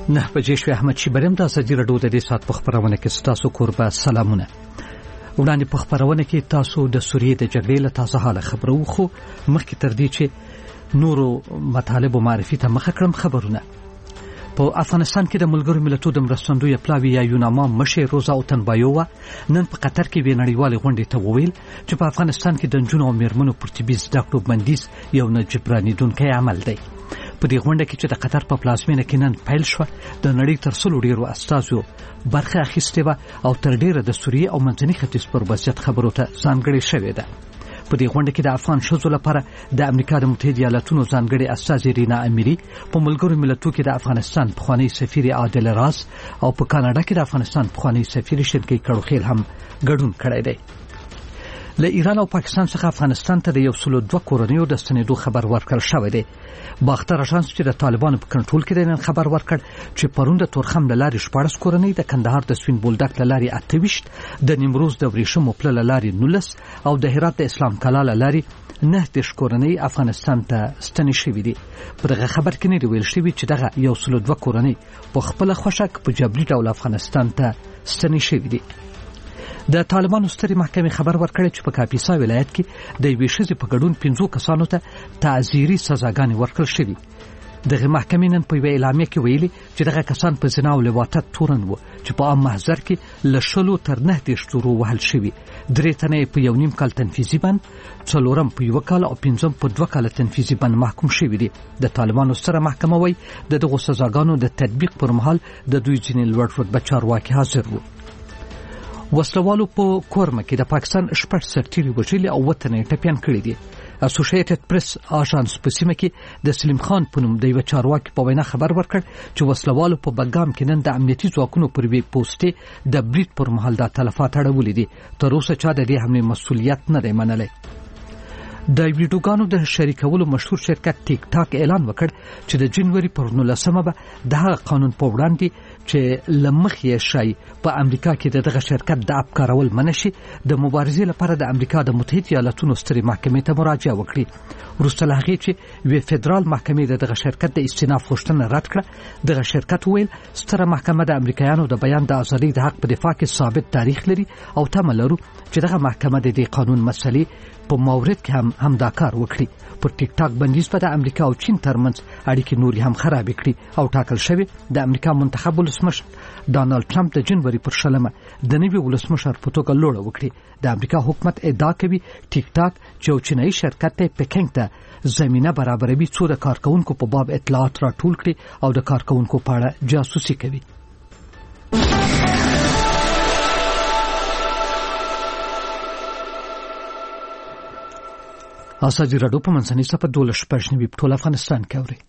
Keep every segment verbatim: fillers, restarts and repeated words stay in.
نه بجې شوې. احمد شیبریم د ازادي راډیو د دې ساعت په خبرونه کې ستاسو کوربه سلامونه. وړاندې په خبرونه کې تاسو د سوریې د جګړې له تازه حاله خبرو خو مخکې تر دې چې نورو مطالبو معرفي ته مخه کړم خبرونه. په افغانستان کې د ملګرو ملتونو د مرستندوی پلاوی یا یوناما مشر روزا اوتنبایووا نن په قطر کې وی نړیوال غونډې ته وویل چې په افغانستان کې د نجونو او میرمنو پر تبعیض ډاکټر بندیز یو نه جبرانیدونکی عمل دی. په دې غونډه کې چې د قطر په پلازمینه کې نن پیل شو د نړۍ تر څلو ډیرو استازو برخه اخیستې و او تر ډیره د سوریې او منځني ختیځ پر وضعیت خبرو ته ځانګړې شوې ده. په دې غونډه کې د افغان ښځو لپاره د امریکا د متحده ایالاتونو ځانګړې استاذ رینا امیری، په ملګرو ملتونو کې د افغانستان پخوانی سفیر عادل راز او په کاناډا کې د افغانستان پخوانی سفیر شرکی کړوخیل هم ګډون کړی دی. له ایران او پاکستان څخه افغانستان ته د یو سلو دوه کورنیو د ستنېدو خبر ورکړل شوی دی. باختر اژانس چې د طالبانو په کنټرول کې دی نن خبر ورکړ چې پرون د تورخم له لارې شپاړس کورنۍ، د کندهار د سوین بولدک له لارې اته ویشت، د نیمروز د ورېښمو پله له لارې نولس او د هرات د اسلام کلا له لارې نه دېرش کورنۍ افغانستان ته ستنې شوي دي. په دغه خبر کې نه دی ویل شوي چې دغه یو سلو دوه کورنۍ په خپله خوښه په جبري ډول افغانستان ته ستنې شوي دي. د طالبانو سترې محکمې خبر ورکړی چې په کاپیسا ولایت کې د یوې ښځې په ګډون پنځو کسانو ته تعزیري سزاګانې ورکړل شوي. دغه محکمې نن په یوه اعلامیه کې ویلي چې دغه کسان په زنا او لواطت تورن وو چې په عام محضر کې له شلو تر نه دېرش تورو وهل شوي. درې تنه په یو نیم کال تنفیذي بند، څلورم په یوه کال او پنځم په دوه کاله تنفیذي بند محکوم شوي دي. د طالبانو ستره محکمه وایي د دغو سزاګانو د تطبیق پر مهال د دوی ځینې لوړ رتبه چارواکي حاضر وو. وسلوالو په کورمه کې د پاکستان شپږ سرتیري وژلي او وطن یې ټپیان کړي دي. اسوسییټډ پریس اژانس په سیمه کې د سلیم خان په نوم د یو چارواکي په وینا خبر ورکړ چې وسلوالو په بګام کې نن د امنیتي ځواکونو پر وی پوسټې د بریټ پر مهال د تلفات اړولې دي. تر اوسه چا د دې حملې مسؤلیت نه دی منلی. د ویډیوګانو د شریکولو مشهور شرکت ټیک ټاک اعلان وکړ چې د جنوري پر نولسمه به د هغه قانون په وړاندې چې لمخ یې شای په امریکا کې دغه شرکت د اپ کارول منشي د مبارزې لپاره د امریکا د متحده ایالاتونو سترې محکمې ته مراجعه وکړي. وروسته له هغې چې یوې فدرال محکمې د دغه شرکت د استیناف غوښتنه رد کړه، دغه شرکت وویل ستره محکمه د امریکایانو د بیان د ازادۍ د حق په دفاع کې ثابت تاریخ لري او تمه لرو چې دغه محکمه د دې قانون مسلې په مورد کې هم همدا کار وکړي. پر ټیک ټاک بندیز په د امریکا او چین ترمنځ اړیکې نورې هم خرابې کړي او ټاکل شوی د امریکا منتخب ولسمشر ډانلډ ټرمپ د جنوري پر شلمه د نوي ولسمشر په توګه لوړه وکړي. د امریکا حکومت ادعا کوي ټیک ټاک چې یو چینایي شرکت دی پکینګ ته زمینه برابروي څو د کارکونکو په باب اطلاعات راټول کړي او د کارکونکو په اړه جاسوسي کوي. ازادي راډیو په منځنۍ صفحه دولس شپږ نوي په ټول افغانستان کې اوري.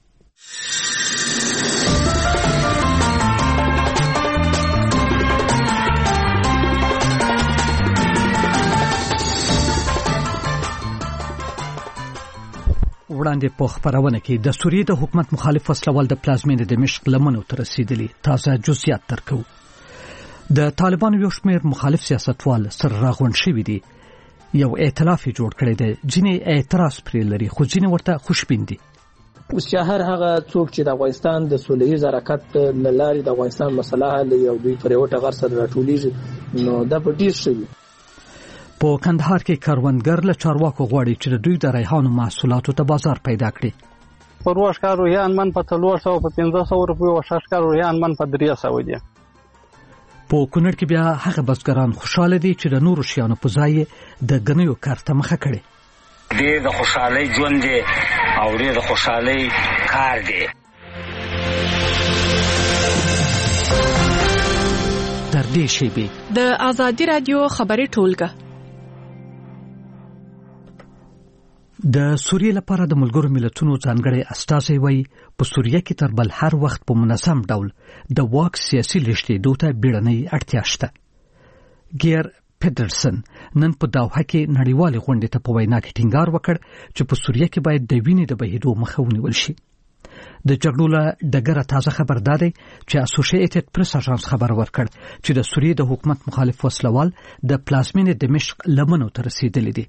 وړاندې په خبرونه کې د سوریې د حکومت مخالف وسلوال د پلازمینې دمشق لمنو ته رسیدلی. تازه جزئیات درکو. د طالبانو یو شمېر مخالف سیاستوال سره راغونډ شوي دي. یو ائتلاف جوړ کړی دی. ځینې اعتراض پرې لري خو ځینې ورته خوشبین دي. اوس چې هر هغه څوک چې د افغانستان د سولهییز حرکت له لارې د افغانستان مسله حل یو دوی پر یو ټغر سره راټولیږي نو دا په ډیر شوي. په کندهار کې کروندګر له چارواکو غواړي چې د دوی د ریحانو محصولاتو ته بازار پیدا کړي. په روښکار روحیان من په څلور سوه په پنځه سوه روپیو او ششکار روحیان من په درې سوه دي. په کونړ کې بیا هغه بزګران خوشاله دي چې د نورو شیانو په ځای د غنیو کارته مخه کړي. دې د خوشحالۍ ژوند دی او دې د خوشحالۍ کار دی. تر دې شیبې د ازادي راډیو خبري ټولګه د سوریې لپاره د ملګرو ملتونو ځانګړی استازی وایي په سوریه کې تر بل هر وخت په منظم ډول د واک سیاسي لښتېدو ته بیړنۍ اړتیا شته. ګیر پیټرسن نن په داوحه کې نړیوالې غونډې ته په وینا کې ټینګار وکړ چې په سوریه کې باید د وینې د بهېدو مخه ونیول شي. د جګړو له ډګره تازه خبر دادی چې اسوسییټډ پریس اژانس خبر ورکړ چې د سوریې د حکومت مخالف وسلوال د پلازمینې دمشق لمنو ته رسیدلی دي.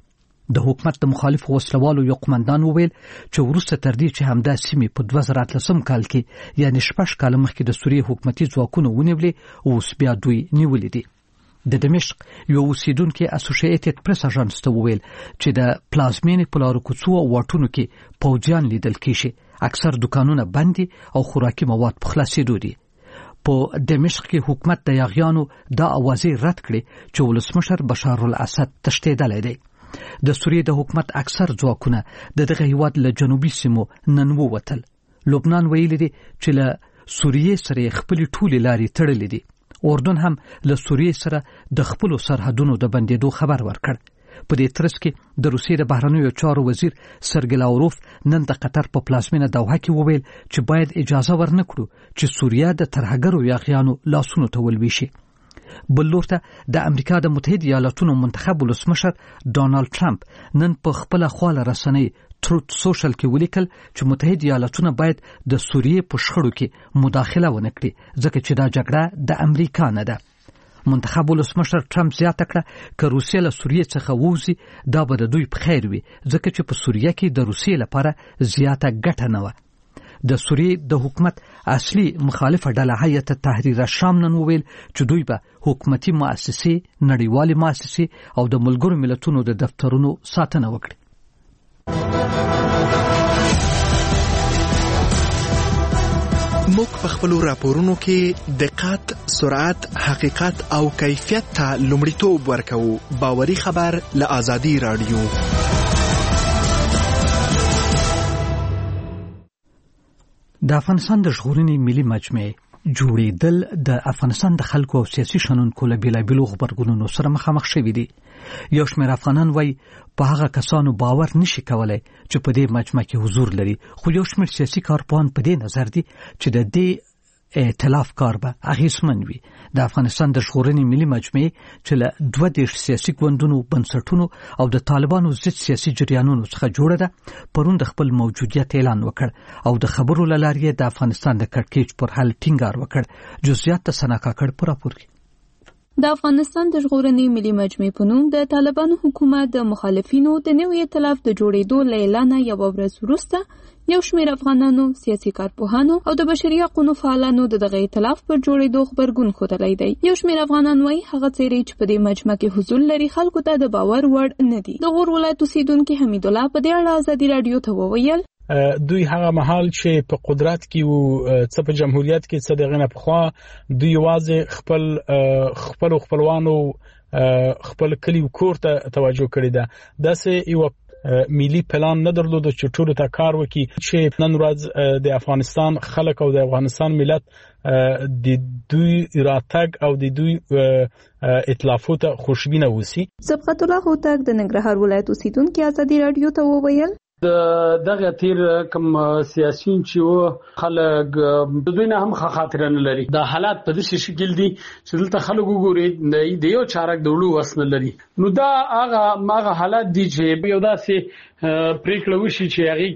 د حکومت د مخالفو وسلوالو یو قومندان وویل چې وروسته تر دې چې همدا سیمې په دوه زره اتلسم کال کې یعنی شپږ کاله مخکې د سوریې حکومتي ځواکونو ونیولې، اوس بیا دوی نیولې دي. د دمشق یو اوسیدونکي اسوسییټډ پریس اژانس ته وویل چې د پلازمینې په لارو کوڅو او واټونو کې پوځیان لیدل کېږي، اکثر دکانونه بند دي او خوراکي مواد په خلاصېدو دي. په دمشق کې حکومت د یاغیانو دا اوازې رد کړې چې ولسمشر بشار الاسد تښتېدلی دی. د سوریې د حکومت اکثر ځواکونه د دغه هیواد له جنوبي سیمو نن ووتل. لبنان ویلي دی چې له سوریې سره خپل ټولې لارې تړلې دي. اردن هم له سوریې سره د خپل سرحدونو د بندېدو خبر ورکړ. په دې ترڅ کې د روسیې د بهرنیو چارو وزیر سرګی لاوروف نن د قطر په پلازمینه دوحه کې وویل چې باید اجازه ورنکړو چې سوریه د ترهګرو یاغیانو لاسونو ته ولویشي. بل لور ته د امریکا د متحده ایالاتونو منتخب ولسمشر ډانالډ ټرمپ نن په خپل خواله رسنۍ تروت سوشل کې ولیکل چې متحده ایالاتونه باید د سوریې په شخړو کې مداخله ونه کړي ځکه چې دا جګړه د امریکا نه ده. منتخب ولسمشر ټرمپ زیاته کړه که روسیه له سوریې څخه ووځي دا به د دوی په خیر وي ځکه چې په سوریه کې د روسیې لپاره زیاته ګټه نه وه. د سوریې د حکومت اصلي مخالفه ډله هیئت تحریر شام نن وویل چې دوی به حکومتي مؤسسې، نړیوالې مؤسسې او د ملګرو ملتونو د دفترونو ساتنه وکړي. موږ په خپلو راپورونو کې دقت، سرعت، حقیقت او کیفیت ته لومړیتوب ورکوو. باوري خبر له آزادي رادیو. د افغانستان د ژغورنې ملي مجمع جوړېدل د افغانستان د خلکو او سیاسي شنونکو له بېلابېلو غبرګونونو سره مخامخ شوي دي. یو شمېر افغانان وایي په هغه کسانو باور نشي کولی چې په دې مجمع کې حضور لري، خو یو شمېر سیاسي کارپوهان په دې نظر دي چې د دې ائتلاف کار به اغېزمن وي. د افغانستان د ژغورنې ملي مجمع چې له دوه دېرش سیاسي ګوندونو، بنسټونو او د طالبانو ضد سیاسي جریانونو څخه جوړه ده، پرون د خپل موجودیت اعلان وکړ او د خبرو له لارې د افغانستان د کړکېچ پر حل ټینګار وکړ. جزئیات د ثنا کاکړ په راپور کې. د افغانستان د ژغورنې ملي مجمع په نوم د طالبانو حکومت د مخالفینو د نوي ائتلاف د جوړېدو له اعلانه یوه ورځ وروسته یو شمېر افغانانو، سیاسي کارپوهانو او د بشري حقوقو فعالانو د دغه ائتلاف پر جوړېدو خبرګون ښودلی دی. یو شمېر افغانان وایي هغه څېرې چې په دې مجمع کې حضور لري خلکو ته د باور وړ نه دي. د غور ولایت اوسېدونکي حمید الله په دې اړه ازادي راډیو ته وویل دوی هغه مهال چې په قدرت کې وو، څه په جمهوریت کې، څه دغه نه پخوا، دوی یوازې خپل خپل خپلوانو خپل کلی کور ته توجه کړې ده. داسې یو ملي پلان نه درلود چې ټولو ته کار وکړي چې نن ورځ د افغانستان خلک او د افغانستان ملت د دوی راتګ او د دوی ائتلافو ته خوشبینه وسی. سبقت الله هوتک د ننګرهار ولایت اوسیدونکي ازادي راډیو ته وویل د دغه تیر کوم سیاسيون چې و خلک د دوی نه هم خاطر نه لري. د حالات په دې شکل دي چې دلته خلک وګوري د یو چارک دولو وسن لري. نو دا هغه ماغه حالات دي چې یو داسې پریکړه وشي چې هغه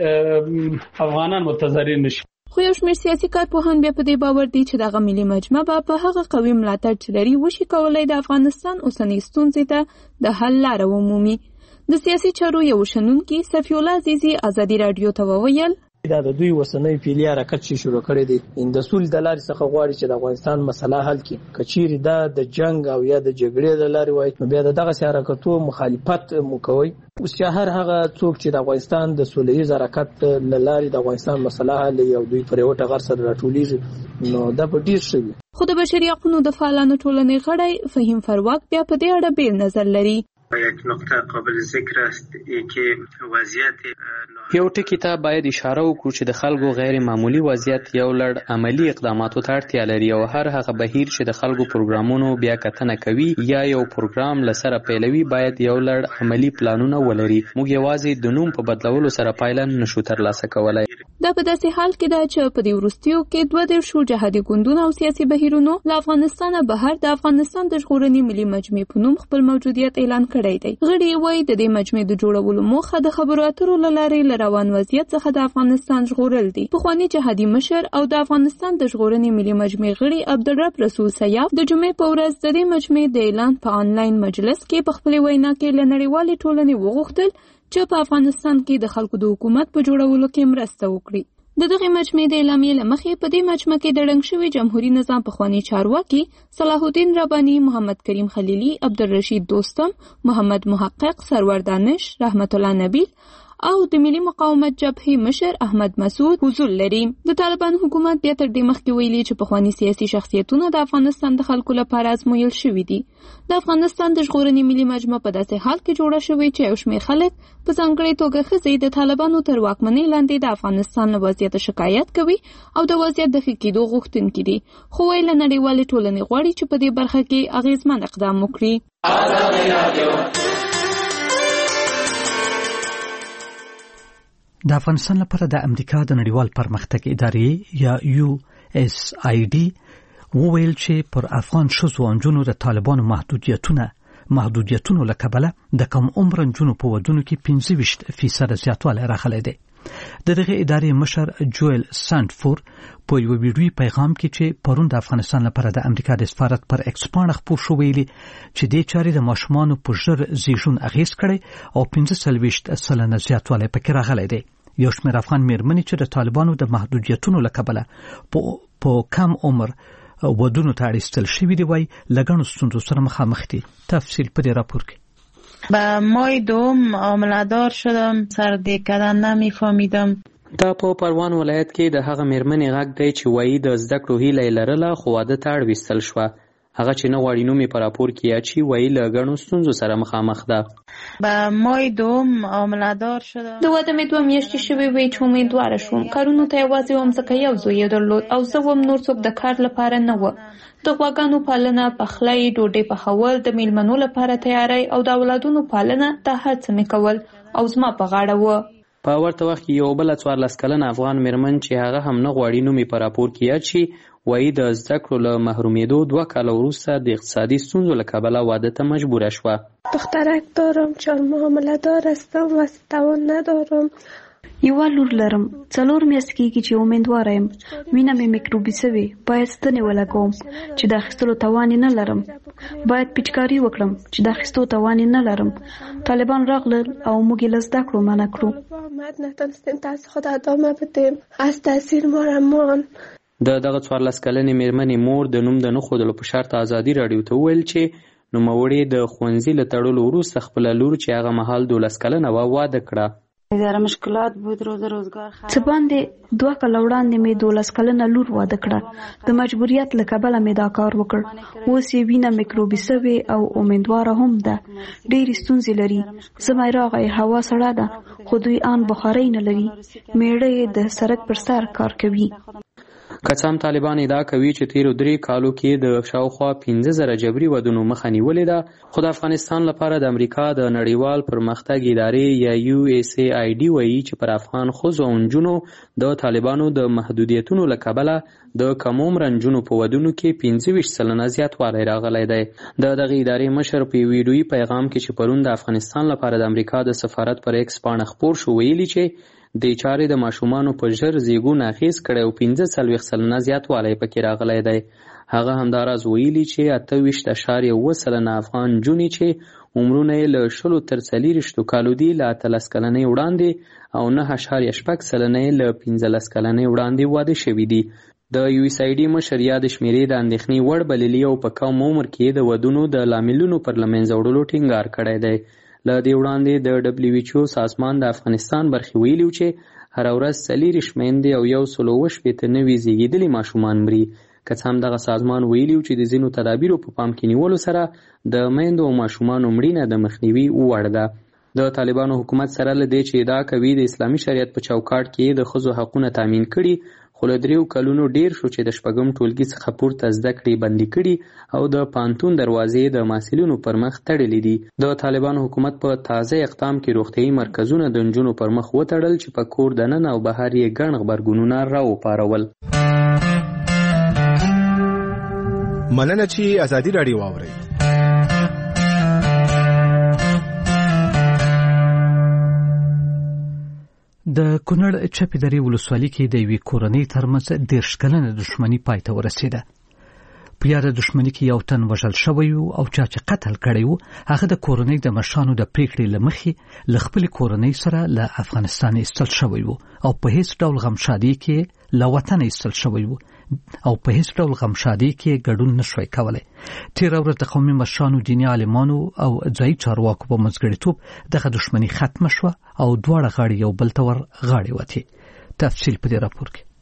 کې افغانان متضرر نشي. خو یو شمېر سیاسي کارپوهان بیا په دې باور دي چې دغه ملي مجمع به په هغه قوي ملاتړ چې لري وشي کولای د افغانستان اوسنۍ ستونزې ته د حل لاره ومومي. د سیاسي چارو یو شنونکي صفی الله عزیزی ازادي راډیو ته وویل دا د دوی وسنۍ پیلي حرکت چې شروع کړی دی د اصول د لارې څخه غواړي چې د افغانستان مسله حل کړي. کچېری دا د جنگ او یا د جګړې د لارې وای نو بیا دغه حرکتو مخالفت مو کوي. اوس چې هر هغه څوک چې د افغانستان د سولهییز حرکت د لارې د افغانستان مسله حل یو دوی پر یو ټغر سره راټولیږي نو دا به ډیر شي. خو د بشري حقوقو د فعالانو ټولنې غړی فهیم فرواک بیا په دې اړه بیل نظر لري. یک نقطه قابل ذکر است که وضعیت یو ټکی ته باید اشاره وکړو چې د خلکو غیر معمولی وضعیت یو لړ عملی اقداماتو ته اړتیا لري او هر هغه بهیر چې د خلکو پروګرامونو بیا کتنه کوي یا یو پروګرام لسره پیلوي باید یو لړ عملی پلانونه ولري. موږ یوازې د نوم په بدلولو سره پایله نشو ترلاسه کولای. دا په داسې حال کې ده چې په دې وروستیو کې دوه دېرشو جهادي ګوندونو او سیاسي بهیرونو له افغانستانه بهر د افغانستان د ژغورنې ملي مجمع په نوم خپل موجودیت اعلان کړی دی. غړي وایي د دې مجمع د جوړولو موخه د خبرو اترو له لارې له روان وضعیت څخه د افغانستان ژغورل دي. پخواني جهادي مشر او د افغانستان د ژغورنې ملي مجمع غړي عبدالرب رسول سیاف د جمعې په ورځ د دې مجمع د اعلان په آنلاین مجلس کې په خپلې وینا کې له نړیوالې ټولنې وغوښتل چې په افغانستان کې د خلکو د حکومت په جوړولو کې مرسته وکړي. د دغه مجمع د اعلامیې له مخې په دې مجمع کې د ړنګ شوي جمهوریت نظام پخواني چارواکي صلاح الدین رباني، محمد کریم خلیلي، عبدالرشید دوستم، محمد محقق، سرور دانش، رحمت الله نبیل او د ملي مقاومت جبهې مشر احمد مسعود حضور لري. د طالبان حکومت بیا تر دې مخکې ویلي چې پخواني سیاسي شخصیتونه د افغانستان د خلکو لپاره ازمویل شوي دي. د افغانستان د ژغورنې ملي مجمع په داسې حال کې جوړه شوې چې یو شمېر خلک په ځانګړې توګه ښځې د طالبانو تر واکمنۍ لاندې د افغانستان له وضعیت شکایت کوي او د وضعیت د ښه کېدو غوښتونکي دي، خو وایي له نړیوالې ټولنې غواړي چې په دې برخه کې اغېزمن اقدام وکړي. د افغانستان لپاره د امریکا د نړیوال پرمختګ ادارې یا یو اس آی ډي وویل چې پر افغان ښځو او نجونو د طالبانو محدودیتونه محدودیتونو له کبله د کم عمر نجونو په ودونو کې پنځه ویشت فیصده زیاتوالی راغلی دی. د دغه ادارې مشر جویل سانټفور په یو ویډیوي پیغام کې چې پرون د افغانستان لپاره د امریکا د سفارت پر ایکس پاڼه خپور شو ویلي چې دې چارې د ماشومانو په ژر زیږون اغېز کړی او پنځه څلوېښت سلنه زیاتوالی پکې راغلی دی. یو شمېر افغان مېرمنې چې د طالبانو د محدودیتونو له کبله په کم عمر ودونو ته اړیستل شوي دي وایي له ګڼو ستونزو سره مخامخ دي. تفصیل په دې راپور کې. به ماه دوم عامله‌دار شدم، سر دیگه نمیفهمیدم. دا په پروان ولایت کې د هغه مېرمنې غږ دی چې وایي د زده کړو هیله یې لرله خو واده ته اړ ویستل شوه. هغه چې نه غواړي نوم یې په راپور کې اچي وایي له ګڼو ستونزو سره مخامخ ده. به ماه دوم عامله‌دار شدم. د واده مې دوه میاشتې شوې وې چې امیدواره شوم. کارونو ته یوازې وم ځکه یو زوی یې درلود او زه وم نور څوک د کار لپاره نه وه. د غواګانو پالنه، پخلی، ډوډۍ پخول، د میلمنو لپاره تیاری او د اولادونو پالنه دا هر څه مې کول او زما په غاړه وه. په ورته وخت کې یو بله څوارلس کلنه افغان مېرمن چې هغه هم نه غواړي نوم یې په راپور کې یاد شي وایي د زده کړو له محرومېدو دوه کاله وروسته د اقتصادي ستونزو له کبله واده ته مجبوره شوه. دخترک دارم، چون معامله دار هستم و توان ندارم. یوه لور لرم، څلور میاشتې کېږي چې امیندواره یم. وینه مې میکروبي سوې، باید ستنې ولګوم چې د اخیستلو توان یې نه لرم. باید پیچکاري وکړم چې د اخیستو توان یې نه لرم. طالبان راغلل او موږ یې له زده کړو منع کړو. نتونستیم تحصیل خود ادامه بدیم، از تحصیل مامان. د دغه څوارلس کلنې مېرمنې مور د نوم د نه ښودلو په شرط ازادي راډیو ته وویل چې نوموړې د ښوونځي له تړلو وروسته خپله لور چې هغه مهال دولس کلنه وه واده کړه. څه باندې دوه کاله وړاندې مې دولس کلنه لور واده کړه. د مجبوریت له کبله مې دا کار وکړ. اوس یې وینه میکروبي سوې او امیندواره هم ده. ډېرې ستونزې لري. زما راغی هوا سړه ده خو دوی آن بخارۍ نه لري. میړه یې د سړک پر سر کار کوي. که څه هم طالبان ادعا کوي چې تیرو درې کالو کې د شاوخوا پنځه زره جبري ودونو مخه نیولې ده، خو د افغانستان لپاره د امریکا د نړیوال پرمختګ ادارې یا یو اس آی ډي وایي چې پر افغان ښځو او نجونو د طالبانو د محدودیتونو له کبله د کم عمره نجونو په ودونو کې پنځه ویشت سلنه زیاتوالی راغلی دی. د دغې ادارې مشر په ویډیویي پیغام کې چې پرون د افغانستان لپاره د امریکا د سفارت پر ایکس پاڼه خپور شو ویلي چې د چارې د ماشومانو په ژر زیږون اغېز کړی او پنځه څلوېښت سلنه زیاتوالی پکې راغلی دی. هغه همداراز ویلي چې اته ویشت اعشاریه اوه سلنه افغان نجونې چې عمرونه یې له شلو تر څلېرویشتو کالو دي له اتلس کلنۍ وړاندې او نه اعشاریه شپږ سلنه یې له پنځلس کلنۍ وړاندې واده شوي دي. د یو اس آی ډي مشر یاد شمیرې د اندېښنې وړ بللي او په کم عمر کې د ودونو د لاملونو پر له منځه وړلو ټینګار کړی دی. له دې وړاندې د ډبلیو ایچ او سازمان د افغانستان برخې ویلي چې هره ورځ څلېرویشت میندې او یو سل اووه شپېته نوي زیږېدلي ماشومان مري. که څه هم دغه سازمان ویلي چې د ځینو تدابیرو په پام کې نیولو سره د میندو او ماشومانو مړینه د مخنیوي وړ ده. د طالبانو حکومت سره له دې چې ادعا کوي د اسلامي شریعت په چوکاټ کې د ښځو حقونه تامین کړي، خو خو له دریو کلونو ډیر شو چې د شپږم ټولګي څخه پورته زده کړې بندي کړي او د پانتون دروازې د محصلینو پر مخ تړلې دي. د طالبانو حکومت په تازه اقدام کې روغتیايي مرکزونه د نجونو پر مخ وتړل چې په کور دننه او بهر یې ګڼ غبرګونونه راوپارول. مننه چې ازادي راډیو واورئ. د کونړ چپې درې ولسوالۍ کې د یوې کورنۍ ترمنځ دېرش کلنه دښمني پای ته ورسېده. په یاده دښمني کې یو تن وژل شوی او چا چې قتل کړی و هغه د کورنۍ د مشرانو د پریکړې له مخې له خپلې کورنۍ سره له افغانستان ایستل شوی و او په هیڅ ډول غمشادي کې له وطن ایستل شوی و او په هیڅ ډول غمشادي کې ګډون نشوي کولای. تیر ورځ د قومي مشرانو، دیني عالمانو او ځایي چارواکو په منځګړیتوب دغه دښمني ختمه شوه او دواړه غاړې یو بل ته ور غاړې وتې. تفصیل په دې راپور کې.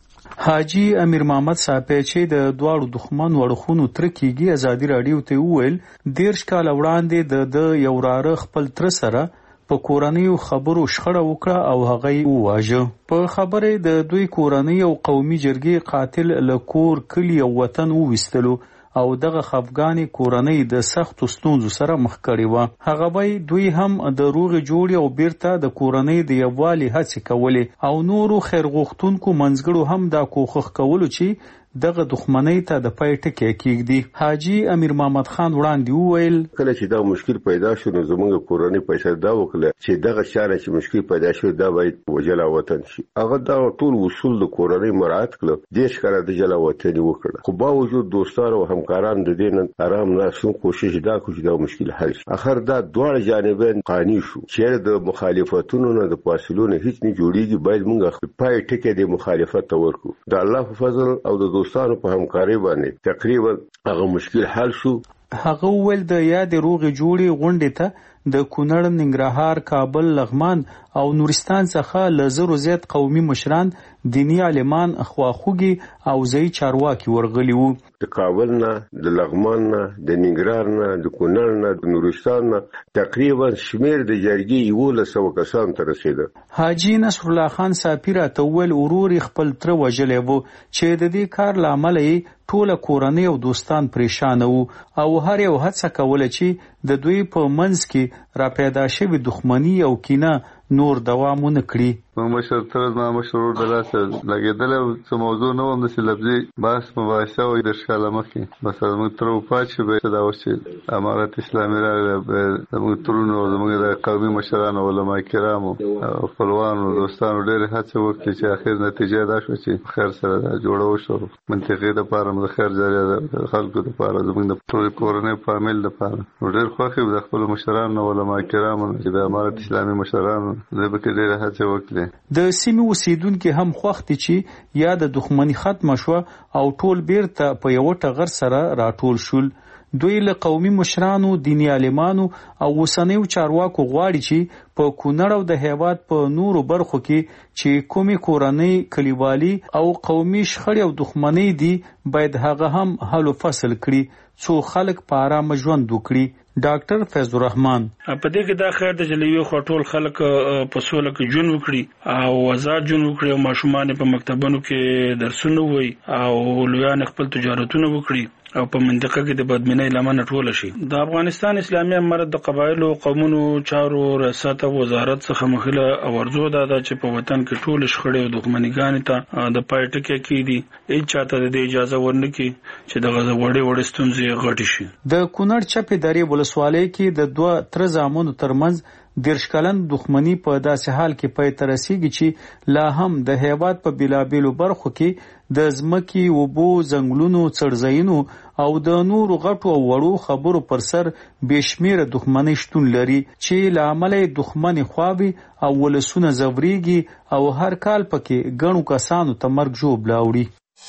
حاجی امیر محمد صاحب چې د دواړو دښمن وړخونو تر کېږي ازادي راډیو ته وویل دیرش کال وړاندې د یو راره خپل تر سره په کورنیو خبرو شخړه وکړه او هغه یې وواژه. په خبره د دوی کورنۍ او قومي جرګې قاتل له کور کلی او وطن وویستلو او دغه خفګانې کورنۍ د سختو ستونزو سره مخ کړې وه. هغه به دوی هم د روغې جوړې او بیرته د کورنۍ د یووالي هڅې کولې او نورو خیرغوښتونکو منځګړو هم دا کوښښ کولو چې دغه دښمنۍ ته د پای ټکی کېږدي. حاجی امیر محمد خان وړاندې وویل کله چې دا مشکل پیدا شو نو زموږ کورنۍ پیسې دا وکړه چې دغه شانه چې مشکل پیدا شو دا باید وجلا وطن شي. هغه دا ټول اصول د کورنۍ مراعات کړل، دیش کړه د جلا وطن وکړه. خو باوجود دوستانو او همکاران د دې آرام نه شو کوشش دا کوي چې دا مشکل حل شي. اخر دا دواړه جانبین قانوني شو چې د مخالفتونو نه د فاصلونو هیڅ نه جوړیږي. باید موږ پای ټکی د مخالفت ورکو. د الله په فضل او د دوستانو په همکاري باندې تقریبا هغه مشکل حل شو. هغه ول د یاد روغې جوړې غونډې ته د کونړ، ننګرهار، کابل، لغمان او نورستان څخه لزرو زیات قومي مشران، دینی عالمان، خواخوږي او ځایي چارواکي ورغلي وو. د کابل نه، د لغمان نه، د ننګرهار نه، د کونړ نه، د نورستان نه تقریبا شمیر د جرګې یولس سوه کسان ته رسیده. حاجی نصر الله خان صافی راته وویل ورور خپل تر وژلی وو چې د دې کار له امله یې ټوله کورنۍ او دوستان پریشانه وو او هر یو هڅه کوله چې د دوی په منځ کې را پیدا شوې دښمني او کینه نور دوام ونه کړي. مشر تر ما مشرور د لاسه لګېدل څه موضوع نه وم داسې لفظي بحث مباحثه وي د شکاله مخکې بس زموږ تر وفات شو به دا اوس چې امارت اسلامي راغلی زموږ ترونو زموږ د قومي مشرانو علما کرامو او خپلوانو دوستانو ډېرې هڅې وکړې چې اخر نتیجه دا شوه چې خیر سره دا جوړه وشو. منطقې دپاره مو د خیر ذریعه د خلکو دپاره زموږ د ټولې کورنۍ فامیل دپاره ډېر خوښ یم د خپلو مشرانو علما کرامو چې د امارت اسلامي مشرانو دوی پکې ډېرې هڅې وکړې. د سیمې اوسیدونکي هم خوښ دي چې یا د دښمني ختمه شوه او ټول بیرته په یوه ټغر سره راټول شول. دوی له قومي مشرانو، دیني عالمانو او اوسنیو چارواکو غواړي چې په کونړ او د هیواد په نورو برخو کې چې کومې کورنۍ، کلیوالي او قومي شخړې او دښمنۍ دي باید هغه هم حل و فصل کړي څو خلک په آرامه ژوند وکړي. ډاکټر فیض الرحمن په دې کې دا خیر د جلیو خټول خلک په سوله کې جون وکړي او آزاد جون وکړي او ماشومان په مکتبونو کې درسونه وي او لویان خپل تجارتونه وکړي او په منطقه کې د بدمنۍ لمنه ټول شي. د افغانستان اسلامي امارت د قبایلو قومونو چارو ریاست او وزارت څخه مخله او ارزو ده چې په وطن کې ټول شخړې او دښمنیګانې ته د پای ټکی کېدي. هیڅ چاته د اجازه ورنکړي چې د غزه وړې وړې ستونزې غټې شي. د کونړ چپې درې ولسوالۍ کې د دوه تر زامنو ترمنځ دیرش کلن دښمنی په داسې حال کې پای ته رسیږي چې لا هم د هیواد په بیلابیلو برخو کې د ځمکې، اوبو، ځنګلونو، څړځایونو او د نورو غټو او وړو خبرو پر سر بېشمېره دښمنۍ شتون لري چې له امله یې دښمنې خواوې او ولسونه ځورېږي او هر کال پکې ګڼو کسانو ته مرګ ژوبله اوړي.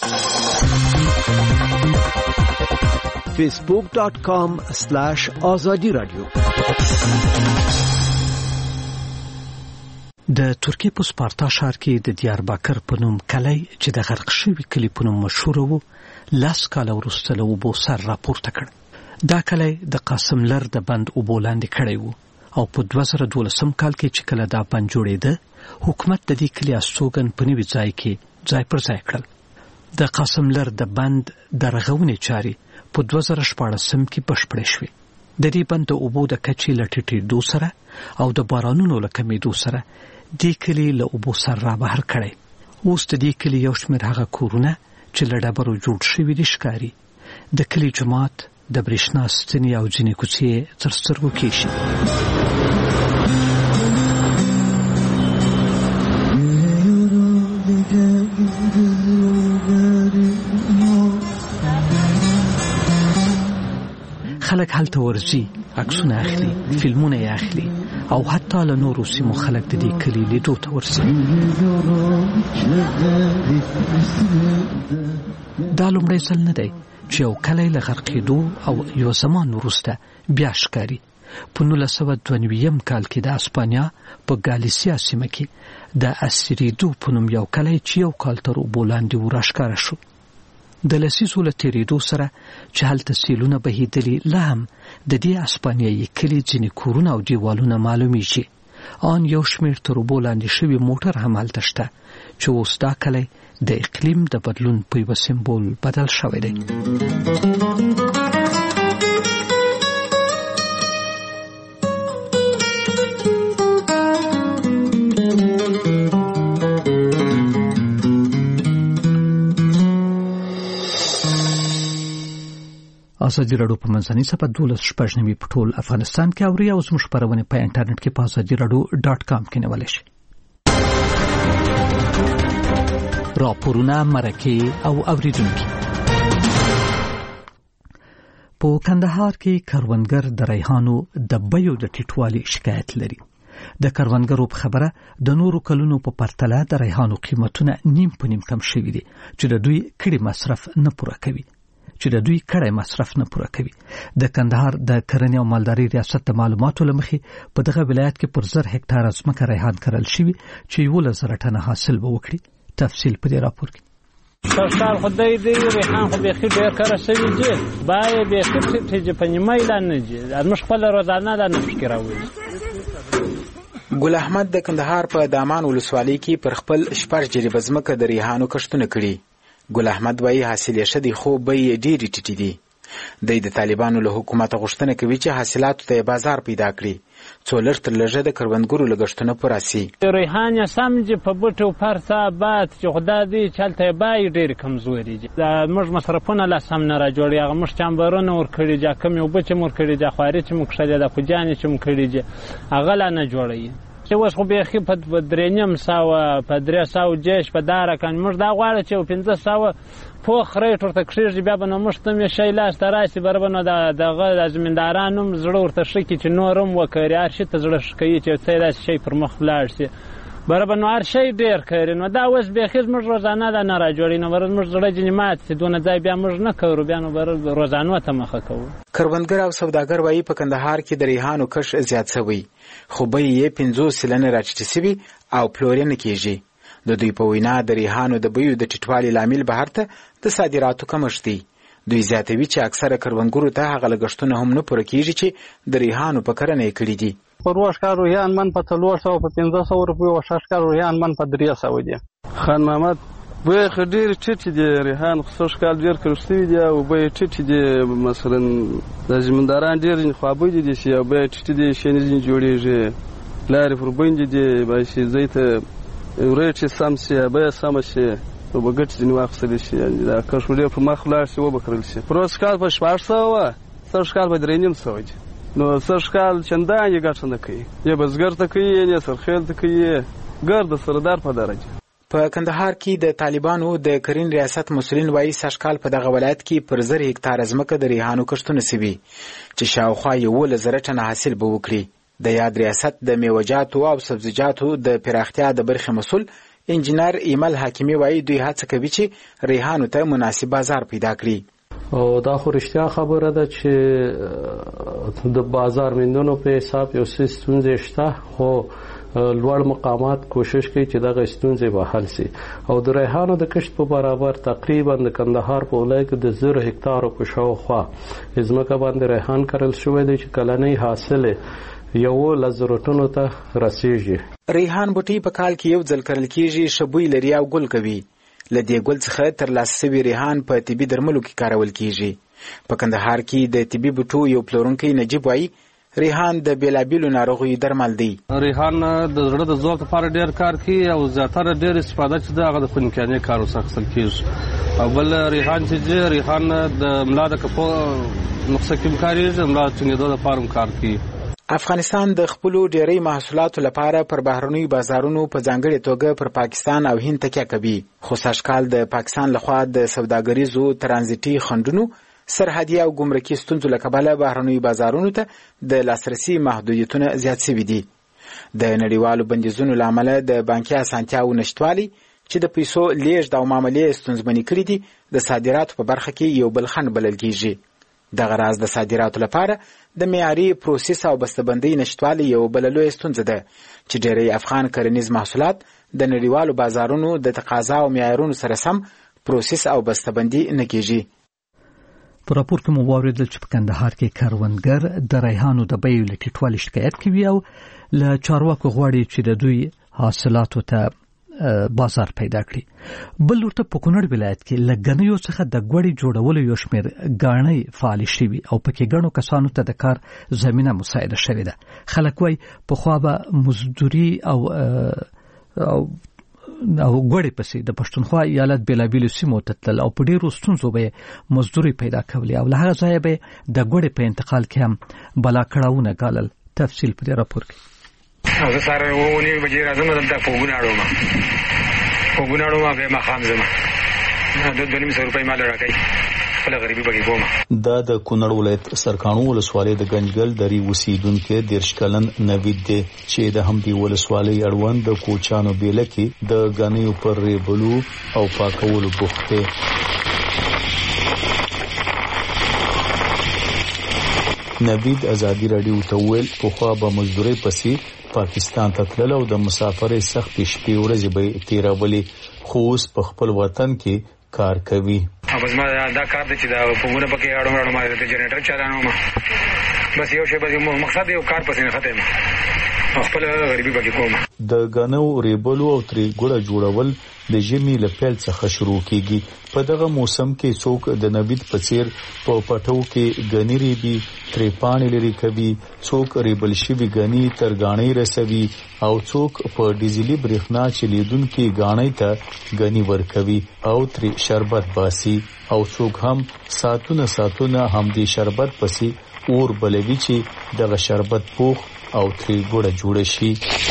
فیسبوک ډاٹ کام سلاش آزادی رادیو. د ترکیې په سپارتا ښار کې د دیاربکر په نوم کلی چې د غرق شوي کلي په نوم مشهور وو لس کاله وروسته له اوبو سر راپورته کړ. دا کلی د قاسم لر د بند اوبو لاندې کړی وو او په دوه زره دولسم کال کې چې کله دا بند جوړېده حکومت د دې کلي استوګن په نوي ځای کې ځای پر ځای کړل. د قاسم لر د بند د رغونې چارې په دوه زره شپاړسم کې بشپړې شوې. د دې بند د اوبو د کچې له ټیټېدو سره او د بارانونو له کمېدو سره دې کلي له اوبو سر را بهر کړی. اوس د دې کلي یو شمېر هغه کورونه چې له ډبرو جوړ شوي دي ښکاري. د کلي جومات، د برېښنا ستنې او ځینې کوڅې تر سترګو کېږي. خلک هلته ورځي، عکسونه اخلي، فلمونه یې اخلي او حتی له نورو سیمو خلک د دې کلي لیدو ته ورځي. دا لومړی ځل نه دی چې یو کلی له غرقېدو او یو زمان وروسته بیا ښکاري. په نولس سوه دوه نوي کال کې د اسپانیا په ګالیسیا سیمه کې د اسیریدو په نوم یو کلی چې یو کال تر اوبو لاندې و راښکاره شو. د لسیزو له تېرېدو سره چې هلته سیلونه بهېدلي، لا هم د دې اسپانیایي کلي ځینې کورونه او دیوالونه معلومیږي. آن یو شمېر تر اوبو لاندې شوي موټر هم هلته شته چې اوس دا کلی د اقلیم د بدلون په یوه سمبول بدل شوی دی. ازادي راډیو په منځنۍ صفحه دولس شپږ نوي په ټول افغانستان کې اوري او زموږ خبرونه په انټرنیټ کې په ازادي راډیو ډاټ کام کې نیولی شي. راپورونه، مرکې او اوریدونکي. په کندهار کې کروندګر د ریحانو د بیو د ټیټوالي شکایت لري. د کروندګرو په خبره د نورو کلونو په پرتله د ریحانو قیمتونه نیم په نیم کم شوي دي چې د دوی کړي مصرف نه پوره کوي. چې د دوی کړی مصرف نه پوره کوي. د کندهار د کرنې او مالدارۍ ریاست د معلوماتو له مخې په دغه ولایت کې پر زر هکټاره ځمکه ریحان کرل شوي چې یولس زره ټنه حاصل به وکړي. تفصیل په دې راپور کې. سرکار خدای دې ریحان خو بیخي ډېر کره شوي دي، باید بیخي چې په نیمه لا نه دي، موږ خپله روزانه دا نه فکر راوړي. ګل احمد د کندهار په دامان ولسوالۍ کې پر خپل شپږ جریبه ځمکه د ریحانو کښتونه کړي. ګل احمد وایي حاصل یې ښه دی خو بیې ډېرې ټیټې دي. دی د طالبانو له حکومته غوښتنه کوي چې حاصلاتو ته یې بازار پیدا کړي څو لږ تر لږه د کروندګرو لګښتونه پوره سي. ریحان یې سم دي په بوټو پرته باد چې خدا دې چې هلته یې بیې ډېرې کمزوري دي. موږ مصرفونه لا سم نه راجوړي. هغه موږ چامبرونه ورکړي دي، کمې اوبه چې مو ورکړي دي، خوارې چې مو کښلې ده، کوجانې چې مو کړي دي، هغه لا نه جوړوي. چې اوس خو بیخي په درې نیم سوه په درې سوه جیش په دا رقم موږ دا غواړو چې پنځه سوه پوخ ریټ ورته کښېږدي، بیا به نو موږ ته مې شی لاسته راشي، بره به نو دغه د زمیندارانو هم زړه ورته ښه کړي چې نور هم وکړي، هر شي ته زړه ښه کوي چې څه داسې شی پر مخ ولاړ شي، بره به نو هر شی ډېر کوي. نو دا اوس بیخي زموږ روزانه دا نه راجوړي، نو بره زموږ زړه ځینې مات شي، دونه ځای بیا موږ نه کوو، بیا نو بره روزانو ته مخه کوو. کروندګر او سوداګر وایي په کندهار کې د ریحانو کښت زیات شوی خو بیې یې پنځوس سلنه راټیټې شوي او پلورې نه کېږي. د دوی په وینا د ریحانو د بیو د ټیټوالي لامل بهر ته د صادراتو کمښت دی. دوی زیاتوي چې اکثره کروندګرو ته هغه لګښتونه هم نه پوره کېږي چې د ریحانو په کرنه یې کړي دي. پر اووه ښکار روحیان من په څلور سوه په پنځه سوه روپیو او شش ښکار روحیان من په درې سوه دي. خان محمد بیې خو ډېرې ټیټې دي، ریحان خو سږ کال ډېر کړل شوي دي او بیې ټیټې دي. مثلا د زمینداران ډېر خوابدي دي چې بیې ټیټې دي، شینې ځینې جوړېږي، لارې پر بندې دي، باید چې ځای ته ریټ یې سم شي، بیه سمه شي، نو به ګټې ځینې واخیستلی شي، دا کښت ډېر پر مخ ولاړ شي وبکرل شي. پر اوس کال په شپږ سوه وه، سږ کال په درې نیم سوه دي. نو سږ کال چندان یې ګټه نه کوي، یا بزګر ته کوي یا سرخیل ته کوي، ګرد سردار په درجه. په کندهار کې د طالبانو د کرنې ریاست مسؤلین وایي سږ کال په دغه ولایت کې پر زر هکټاره ځمکه د ریحانو کښتونه شوي چې شاوخوا یولس زره ټنه حاصل به وکړي. د یاد ریاست د میوه‌جاتو او سبزیجاتو د پراختیا د برخې مسؤل انجینر ایمل حکیمی وایي دوی هڅه کوي چې ریحانو ته مناسب بازار پیدا کړي. او دا خو رښتیا خبره ده چې د بازار موندنو په حساب یو څه ستونزې شته، خو لوړ مقامات کوشش کوي چې دغه ستونزې به حل شي. او د ریحانو د کښت په برابر تقریبا د کندهار په ولایت کې د زر هکټارو په شاوخوا ځمکه باندې ریحان کرل شوی دی چې کلنی حاصل یولس زره ټنو ته رسیږي. ریحان بوټي په کال کې یو ځل کرل کېږي، ښه بوی لري او ګل کوي. له دې ګل څخه ترلاسه شوي ریحان په طبي درملو کې کارول کیږي. په کندهار کې د طبي بوټو یو پلورونکی نجیب وایي ریحان د بیلابیلو ناروغیو درمل دی. ریحان د زړه د ځواک لپاره ډېر کار کوي او زیاتره ډېر استفاده چې د هغه د خونکیانې کار ورڅخه اخیستل کېږي. او بل ریحان چې دی ریحان د ملا د کپو نقصه کې کارېږي، د ملا ټینګېدو لپاره هم کار کوي. افغانستان د خپلو ډېری محصولاتو لپاره پر بهرنیو بازارونو په ځانګړې توګه پر پاکستان او هند تکیه کوي. خو سږکال د پاکستان لخوا د سوداګریزو ترانزیتي خنډونو، سرحدي او ګمرکي ستونزو له کبله بهرنیو بازارونو ته د لاسرسي محدودیتونه زیات شوي دي. د نړیوالو بندیزونو له امله د بانکي اسانتیاو نشتوالي چې د پیسو لیږد او معاملې ستونزمنې کړي دي، د صادراتو په برخه کې یو بل خنډ بلل کېږي. دغه راز د صادراتو لپاره د معیاري پروسس او بسته‌بندۍ نشتوالی یو بله لویه ستونزه ده چې ډېری افغان کرنیز محصولات د نړیوالو بازارونو د تقاضا او معیارونو سره سم پروسس او بسته‌بندي نه کېږي. په راپور کې مو واورېدل چې په کندهار کې کروندګر د ریحانو د بیو له ټیټوالي شکایت کوي او له چارواکو غواړي چې د دوی حاصلاتو ته بازار پیدا کړي. بل ورته په کونړ ولایت کې لګنیو څخه د غوړي جوړولو یو شمېر غاڼې فعال شوي او پکې غنو کسانو ته د کار زمينه مساعده شوې ده. خلک وايي په خوا به مزدوري او او او غوړي پسې د پښتونخوا ایالت بېلابېلو سیمو ته تلل او په ډېرو ستونزو به مزدوري پیدا کولې او له هغه ځایه به د غوړي په انتقال کې هم بلا کړاوونه ګالل. تفصیل په دې راپور کې. زه سره ونی بجې راځم دلته په ګوناړو ما په ګوناړو ما به ما خام زما د دوه نیم سو روپۍ مال راکړي خپل غریبي بګي کوم. دا د کونړ ولایت سرکانو ولسوالۍ د گنجګل درې اوسیدونکو دیرش کلن نوید دی چې د همدې ولسوالۍ اړوند د کوچانو بیله کې د غنیو پر ریبلو او پاکولو بوخت دی. نوید ازادي رادیو ته ویل په خوا به مزدوري پسې پاکستان ته تلل او د مسافرۍ سخت شپې ورځې به تیرولې، خو اوس په خپل وطن کې کار کوي. بس ما دا کار دی چې دا پوګونه پکې اړم اړم ما د جنریټر چالانو ما بس یو شی به مقصد یو کار پسې نه ختم خپل غریبي پکې کوم. د غنو ریبلو او تری ګوړه جوړول د ژمي له پیل څخه شروع کیږي. په دغه موسم کې څوک د نوید په څیر په پټو کې غنی ریبي، تری پانی لري کوي، څوک ریبل شوی غنی تر غاڼې رسوي او څوک په ډیزلي برېښنا چلیدونکو غاڼې ته غنی ورکوي او تری شربت باسي او څوک هم ساتونه ساتونه هم دې شربت پسې اور بلوي چې دغه شربت پوخ او تری ګوړه جوړ شي.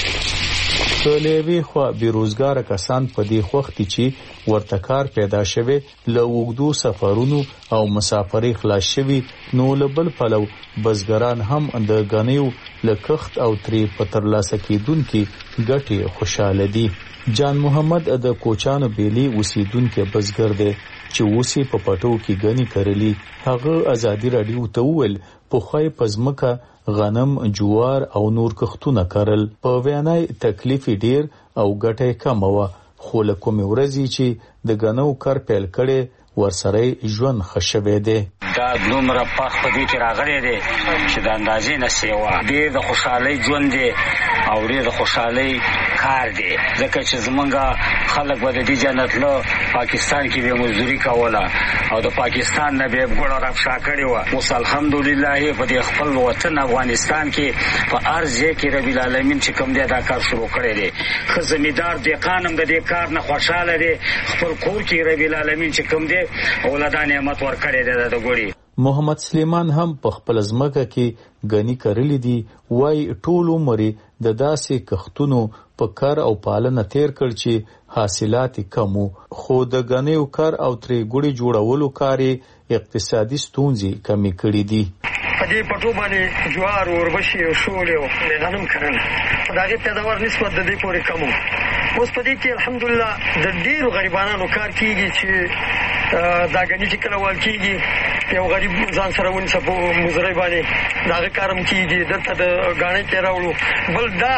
کلهوی خو بیروزګار کسان په دې وخت چې ورته کار پیدا شوه له وګدو سفرونو او مسافرۍ خلاص شوي، نو لبل پلو بزګران هم د غنیو لکخت او تری پتر لاسه کېدونکو ګټي خوشاله دي. جان محمد د کوچانو بیلی اوسیدونکو بزګر دی چې اوسې په پټو کې غنی کړلی. هغه ازادي رادیو ته ویل په خوای پزمکه غنم، جوار او نور کښتونه کرل. په وینای تکلیف ډیر او ګټه کم و، خو له کومې ورځې چې د غنو کار پیل کړي ورسره ژوند خښوي دي. دا دومره پخ په دې کې راغلي دي چې د اندازې نه سیوا ډیر د خوشحالي ژوند دی او ډیر د خوشحالي کار دی، ځکه چې زمونږ خلک به د دې جنت له پاکستان کې به مزدوري کوله او د پاکستان نه به ګوړه رافشا کړي و. اوس الحمدلله په دې خپل وطن افغانستان کې په ارزه کې رب العالمین چې کوم دی دا کار شروع کړی دی. خو زمیدار دی قانم د دې کار نه خوشاله دی، خپل کور کې رب العالمین چې کوم دی اولادان نعمت ورکړي دی د ګوړي. محمد سلیمان هم په خپل ځمکه کې غنی کړلی دي. وای ټول عمر د داسې کښتونو په کار او پالنه تیر کړ چې حاصلات کم، خو د غنیو کار او تری ګوړي جوړولو کار اقتصادي ستونزې کمی کړې دي. په دې پټو باندې جوار وربشي او شولې او غنم کرل په دغه پیداوار نسبت د دې پورې کم. اوس په دې کې الحمدلله د ډیرو غریبانو کار کیږي چې دا غنی چې کله وال کیږي یو غریب ځان سره ونیسه په مزرعه باندې داغه کارم کیږي دلته د غاڼې کې راوړو. بل دا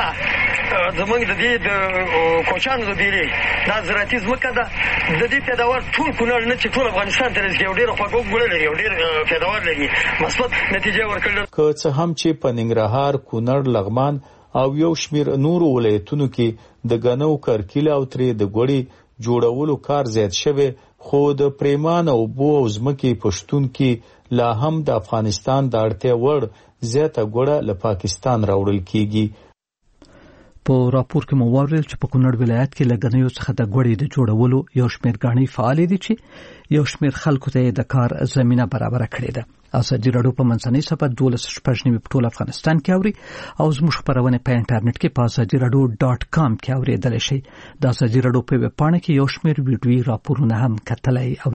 زمونږ د دې د کوچانو د بیلې دا زراعتي ځمکه ده، د دې پیداوار ټول کونړ نه چې ټول افغانستان ته رسېږي او ډېره خوږه ګوړه لري او ډېر پیداوار لري، مثبت نتیجه ورکړل. که څه هم چې په ننګرهار، کونړ، لغمان او یو شمیر نورو ولایتونو کې د غنو کرکیله او ترې د ګوړې جوړولو کار زیات شوی، خو د پریمان او بو او ځمکې پښتون کې لا هم د افغانستان د اړتیا وړ زیاته ګوړه له پاکستان راوړل کیږي. په راپور کې مو وویل چې په کونړ ولایت کې لګنیو څخه د غوړې د جوړولو یو شمېر غاڼې فعال دي چې یو شمېر خلکو ته د کار زمينه برابر کړې ده. ازادي راډیو په منځنۍ صفحه دولس شپږ نیمه په ټول افغانستان کې اوري او زموږ خبرونه په انټرنیټ کې په ازادي راډیو ډاټ کام کې اوریدل شي. د ازادي راډیو په ویب پاڼه کې یو شمېر ویډیوي راپورونه هم کتلای